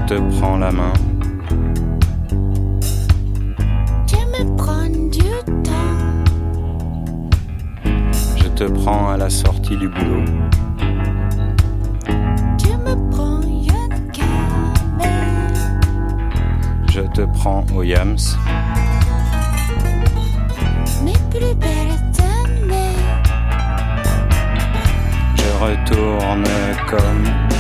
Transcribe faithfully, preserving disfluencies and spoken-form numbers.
te prends la main. Tu me prends du temps. Je te prends à la sortie du boulot. Tu me prends une cabane. Je te prends au Yams. Mes plus belles années. Je retourne comme